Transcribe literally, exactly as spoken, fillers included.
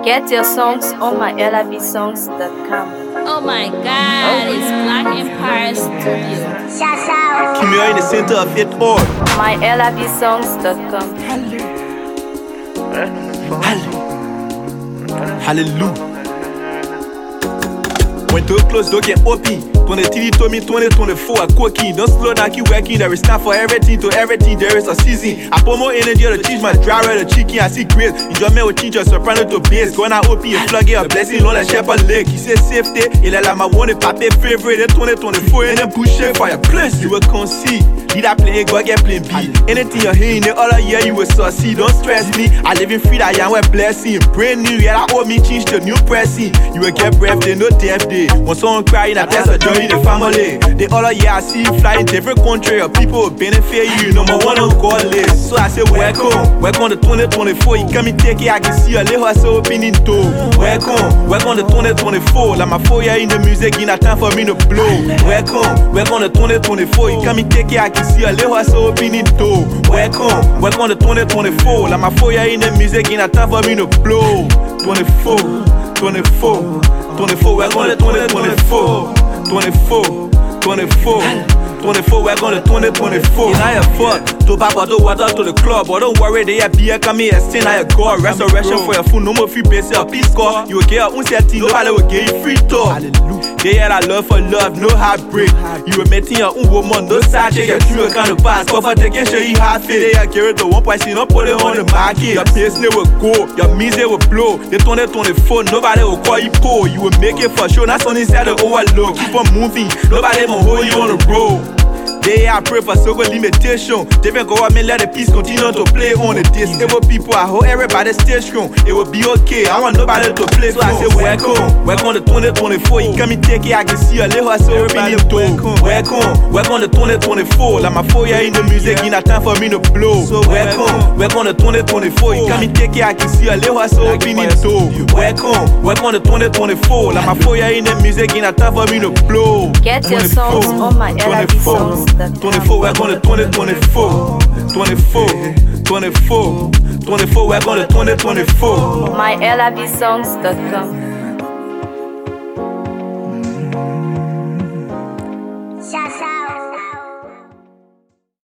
Get your songs on my L I B songs dot com. Oh my god, it's Black Empire Studio. Shout out. Keep me in the center of it all. my L I B songs dot com. Hallelujah. When door close, don't get open. twenty three told me twenty twenty-four, I'm cooking. Don't slow down, keep working. There is time for everything, to everything. There is a season. I put more energy to teach my driver, the chicken. I see grace. Enjoyment will change your soprano to bass. Going out open, you plug it, a blessing on the shepherd leg. He said safety. Il est là, ma one, papier favorite. twenty twenty-four, and then push it for your place. You will concede. Did I play go get playing B? Anything you're hearing the other year, you will succeed. Don't stress me. I live in freedom, I am a blessing. Brand new year, I owe me change to new pressing. You will get breath, they no death day. When someone crying, I test a joy in the family. The other year, I see you fly in different country. Your people will benefit you. Number one on call list. So I say, welcome. Welcome to twenty twenty-four. You come and take it, I can see a little hustle opening door. Welcome. Welcome to twenty twenty-four. Like my four year in the music, in a time for me to blow. Welcome. Welcome to twenty twenty-four. You come and take it, I can see a little hustle opening door. Welcome. Welcome to twenty twenty-four. Like my four year in the music, in a time for me to blow. twenty-four. twenty-four. twenty-four. Welcome to twenty twenty-four. twenty-four. twenty-four. twenty-four, we're going to twenty twenty-four. And I have fuck to Papa, do water to the club. But don't worry, they have beer coming and stay. I God. Resurrection for your food, no more free base, your peace score. You will get a uncertain, nobody will give you free talk. They had a love for love, no heartbreak. You were meeting your own woman, no side check, your true kind of pass. Cover taking sure you have it. They are carried the one point, not put it on the market. Your business will go, your music will blow. The twenty twenty-four, nobody will call you poor. You will make it for sure, that's on inside the overload. Keep on moving, nobody will hold you on the road. They I pray for so good limitation. Different government let the peace continue to play on the disabled people. I hope everybody stay strong. It will be okay. I want nobody to play. So I say welcome. Welcome to twenty twenty-four. You come and take it. I can see a little hustle opening door. Welcome. Welcome to twenty twenty-four. Like my four year in the music, in a time for me to blow. So welcome. Welcome to twenty twenty-four. You come and take it. I can see a little hustle opening door. Welcome. Welcome to twenty twenty-four. Like my four year in the music, in a time for me to blow. Get your songs on my L I B songs dot com. twenty-four, we're going to twenty twenty-four. twenty-four, twenty-four, twenty-four, we're going to twenty twenty-four. my L I B songs dot com.